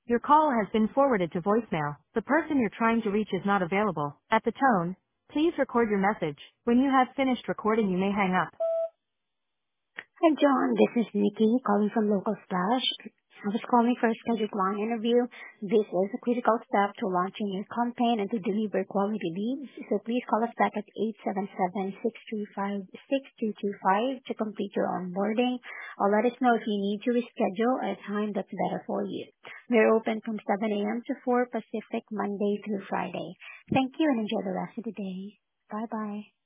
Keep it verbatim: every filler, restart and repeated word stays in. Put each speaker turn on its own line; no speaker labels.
Your call has been forwarded to voicemail. The person you're trying to reach is not available. At the tone, please record your message. When you have finished recording, you may hang up.
Hi, John. This is Nikki calling from Local Splash. I was calling for a scheduled client interview. This is a critical step to launching your campaign and to deliver quality leads. So please call us back at eight seven seven, six three five, six two two five to complete your onboarding, or let us know if you need to reschedule at a time that's better for you. We're open from seven a.m. to four Pacific, Monday through Friday. Thank you and enjoy the rest of the day. Bye-bye.